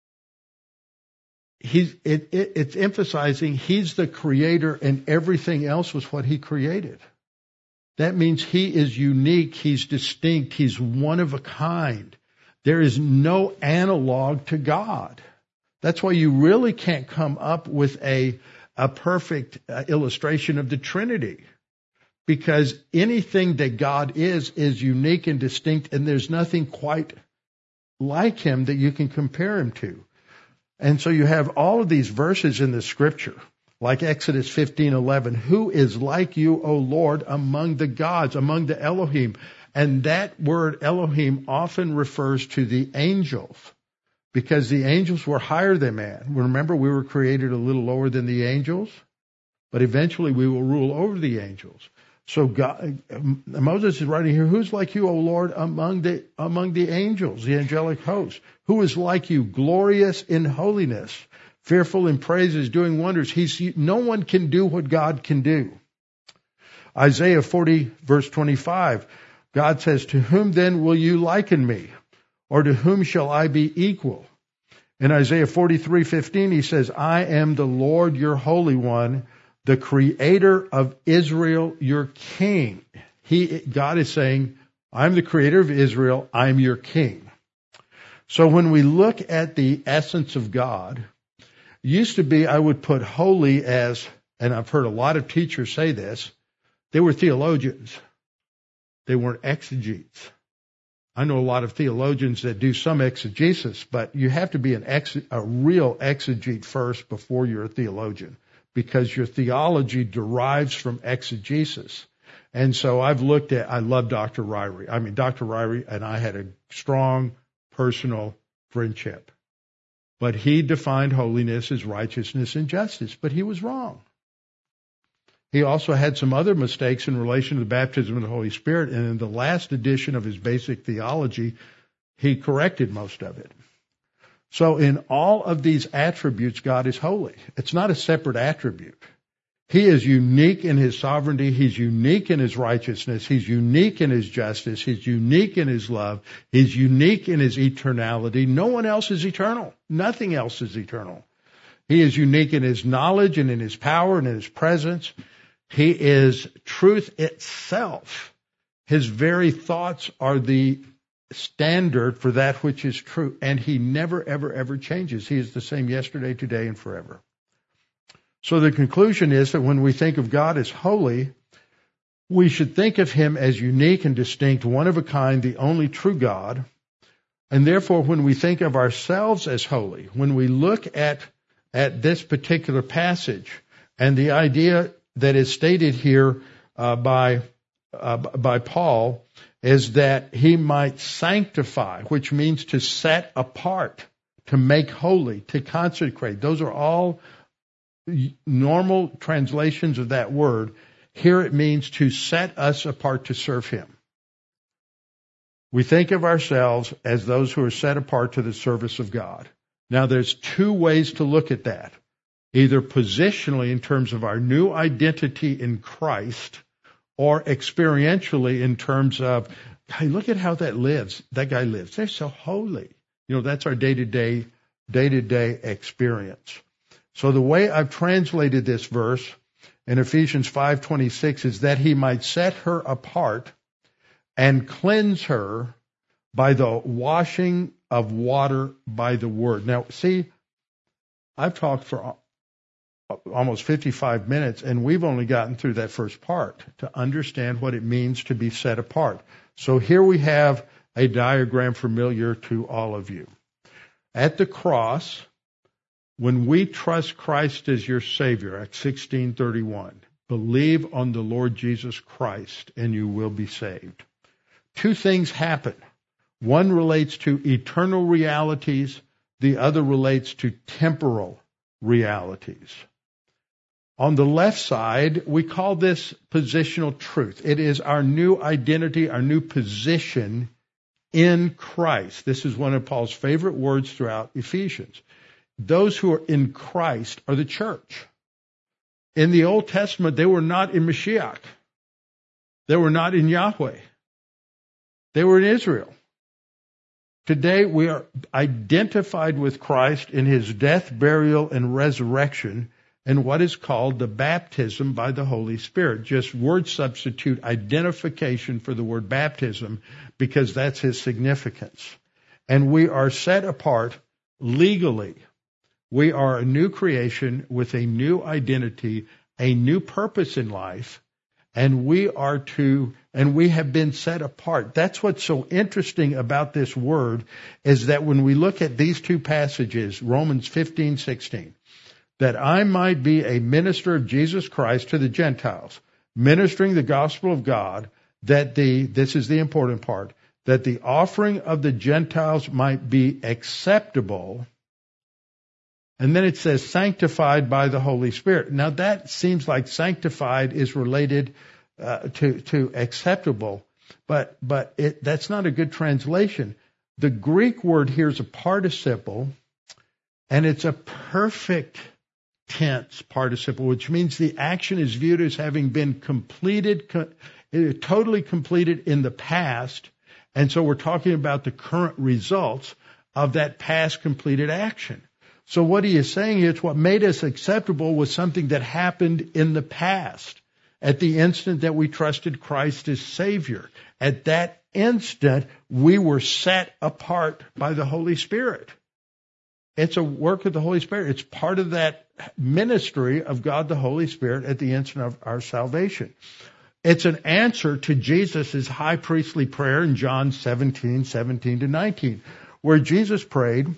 he's, it, it, it's emphasizing he's the creator and everything else was what he created. That means he is unique, he's distinct, he's one of a kind. There is no analog to God. That's why you really can't come up with a, a perfect uh, illustration of the Trinity. Because anything that God is, is unique and distinct, and there's nothing quite like him that you can compare him to. And so you have all of these verses in the scripture, like Exodus fifteen eleven, who is like you, O Lord, among the gods, among the Elohim? And that word Elohim often refers to the angels, because the angels were higher than man. Remember, we were created a little lower than the angels, but eventually we will rule over the angels. So God, Moses is writing here, who's like you, O Lord, among the among the angels, the angelic host? Who is like you, glorious in holiness, fearful in praises, doing wonders? He's, no one can do what God can do. Isaiah forty, verse twenty-five, God says, to whom then will you liken me? Or to whom shall I be equal? In Isaiah forty-three fifteen, he says, I am the Lord your Holy One, the creator of Israel, your king. He, God is saying, I'm the creator of Israel, I'm your king. So when we look at the essence of God, used to be I would put holy as, and I've heard a lot of teachers say this, they were theologians. They weren't exegetes. I know a lot of theologians that do some exegesis, but you have to be an ex, a real exegete first before you're a theologian, because your theology derives from exegesis. And so I've looked at, I love Doctor Ryrie. I mean, Doctor Ryrie and I had a strong personal friendship. But he defined holiness as righteousness and justice, but he was wrong. He also had some other mistakes in relation to the baptism of the Holy Spirit, and in the last edition of his basic theology, he corrected most of it. So in all of these attributes, God is holy. It's not a separate attribute. He is unique in his sovereignty. He's unique in his righteousness. He's unique in his justice. He's unique in his love. He's unique in his eternality. No one else is eternal. Nothing else is eternal. He is unique in his knowledge and in his power and in his presence. He is truth itself. His very thoughts are the standard for that which is true. And he never, ever, ever changes. He is the same yesterday, today, and forever. So the conclusion is that when we think of God as holy, we should think of him as unique and distinct, one of a kind, the only true God. And therefore, when we think of ourselves as holy, when we look at, at this particular passage and the idea that is stated here uh, by, uh, by Paul, is that he might sanctify, which means to set apart, to make holy, to consecrate. Those are all normal translations of that word. Here it means to set us apart to serve him. We think of ourselves as those who are set apart to the service of God. Now there's two ways to look at that. Either positionally in terms of our new identity in Christ, or experientially in terms of, hey, look at how that lives. That guy lives. They're so holy. You know, that's our day-to-day, day-to-day experience. So the way I've translated this verse in Ephesians five twenty-six is that he might set her apart and cleanse her by the washing of water by the word. Now, see, I've talked for almost fifty-five minutes, and we've only gotten through that first part to understand what it means to be set apart. So here we have a diagram familiar to all of you. At the cross, when we trust Christ as your Savior, Acts sixteen thirty-one, believe on the Lord Jesus Christ and you will be saved. Two things happen. One relates to eternal realities. The other relates to temporal realities. On the left side, we call this positional truth. It is our new identity, our new position in Christ. This is one of Paul's favorite words throughout Ephesians. Those who are in Christ are the church. In the Old Testament, they were not in Mashiach. They were not in Yahweh. They were in Israel. Today, we are identified with Christ in his death, burial, and resurrection, and what is called the baptism by the Holy Spirit. Just word substitute identification for the word baptism, because that's his significance. And we are set apart legally. We are a new creation with a new identity, a new purpose in life, and we are to, and we have been set apart. That's what's so interesting about this word, is that when we look at these two passages, Romans fifteen, sixteen, that I might be a minister of Jesus Christ to the Gentiles, ministering the gospel of God, that the, this is the important part, that the offering of the Gentiles might be acceptable. And then it says sanctified by the Holy Spirit. Now that seems like sanctified is related uh, to, to acceptable, but, but it, that's not a good translation. The Greek word here is a participle, and it's a perfect tense participle, which means the action is viewed as having been completed, co- totally completed in the past. And so we're talking about the current results of that past completed action. So what he is saying is what made us acceptable was something that happened in the past. At the instant that we trusted Christ as Savior, at that instant, we were set apart by the Holy Spirit. It's a work of the Holy Spirit. It's part of that ministry of God the Holy Spirit at the instant of our salvation. It's an answer to Jesus' high priestly prayer in John seventeen, seventeen to nineteen, where Jesus prayed,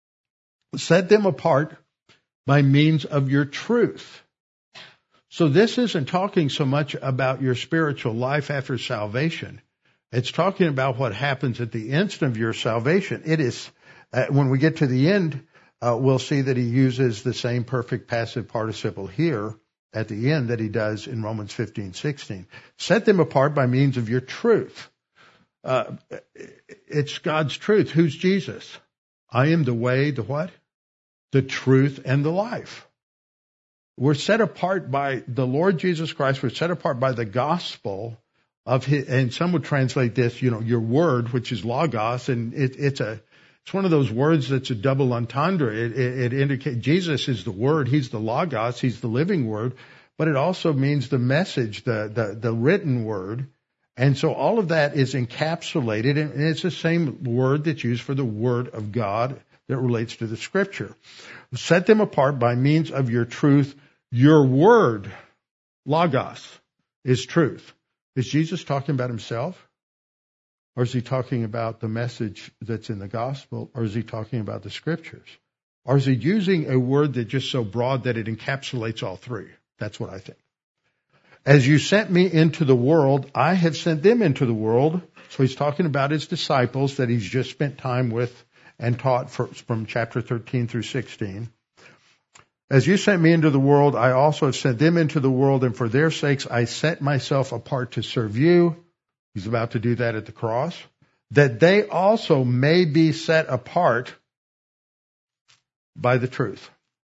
set them apart by means of your truth. So this isn't talking so much about your spiritual life after salvation. It's talking about what happens at the instant of your salvation. It is, uh, when we get to the end, uh, we'll see that he uses the same perfect passive participle here at the end that he does in Romans fifteen, sixteen. Set them apart by means of your truth. Uh, it's God's truth. Who's Jesus? I am the way, the what? The truth and the life. We're set apart by the Lord Jesus Christ. We're set apart by the gospel of his, and some would translate this, you know, your word, which is logos, and it, it's a, it's one of those words that's a double entendre. It, it, it indicates Jesus is the word. He's the logos. He's the living word, but it also means the message, the, the, the written word. And so all of that is encapsulated, and it's the same word that's used for the word of God that relates to the scripture. Set them apart by means of your truth. Your word, logos, is truth. Is Jesus talking about himself? Or is he talking about the message that's in the gospel? Or is he talking about the scriptures? Or is he using a word that's just so broad that it encapsulates all three? That's what I think. As you sent me into the world, I have sent them into the world. So he's talking about his disciples that he's just spent time with and taught for, from chapter thirteen through sixteen. As you sent me into the world, I also have sent them into the world, and for their sakes I set myself apart to serve you. He's about to do that at the cross. That they also may be set apart by the truth.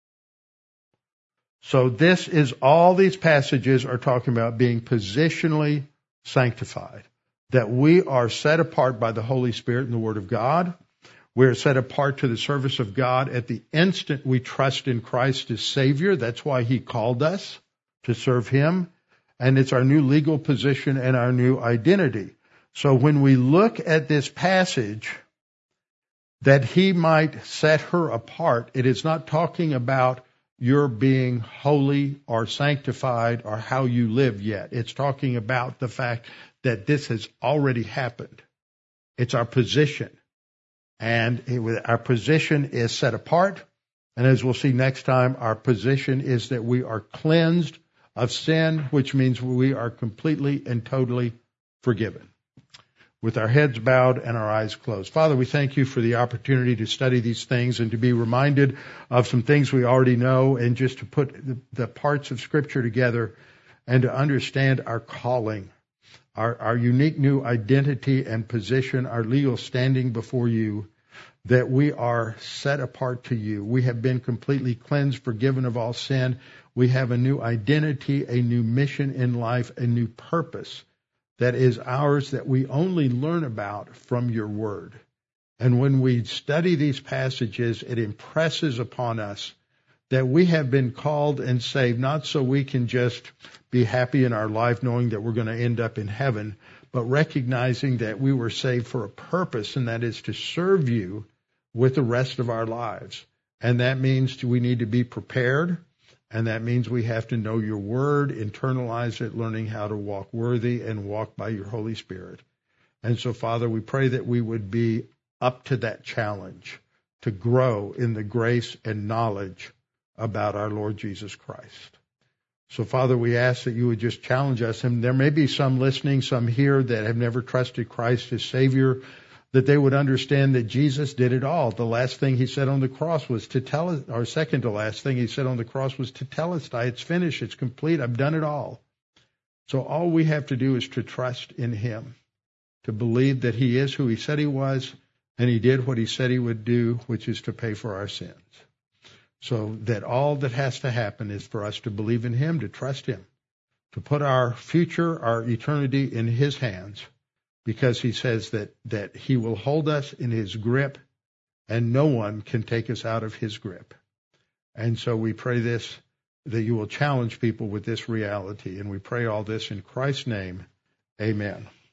So this is, all these passages are talking about being positionally sanctified. That we are set apart by the Holy Spirit and the Word of God. We are set apart to the service of God at the instant we trust in Christ as Savior. That's why he called us to serve him. And it's our new legal position and our new identity. So when we look at this passage, that he might set her apart, it is not talking about your being holy or sanctified or how you live yet. It's talking about the fact that this has already happened. It's our position. And it, our position is set apart. And as we'll see next time, our position is that we are cleansed of sin, which means we are completely and totally forgiven. with our heads bowed and our eyes closed. Father, we thank you for the opportunity to study these things and to be reminded of some things we already know, and just to put the, the parts of Scripture together and to understand our calling, our, our unique new identity and position, our legal standing before you, that we are set apart to you. We have been completely cleansed, forgiven of all sin. We have a new identity, a new mission in life, a new purpose that is ours that we only learn about from your word. And when we study these passages, it impresses upon us that we have been called and saved, not so we can just be happy in our life knowing that we're going to end up in heaven, but recognizing that we were saved for a purpose, and that is to serve you with the rest of our lives. And that means we need to be prepared, and that means we have to know your word, internalize it, learning how to walk worthy and walk by your Holy Spirit. And so, Father, we pray that we would be up to that challenge to grow in the grace and knowledge about our Lord Jesus Christ. So, Father, we ask that you would just challenge us. And there may be some listening, some here that have never trusted Christ as Savior, that they would understand that Jesus did it all. The last thing he said on the cross was to tell us, or second to last thing he said on the cross was to tell us, it's finished, it's complete, I've done it all. So all we have to do is to trust in him, to believe that he is who he said he was, and he did what he said he would do, which is to pay for our sins. So that all that has to happen is for us to believe in him, to trust him, to put our future, our eternity in his hands, because he says that, that he will hold us in his grip, and no one can take us out of his grip. And so we pray this, that you will challenge people with this reality. And we pray all this in Christ's name. Amen.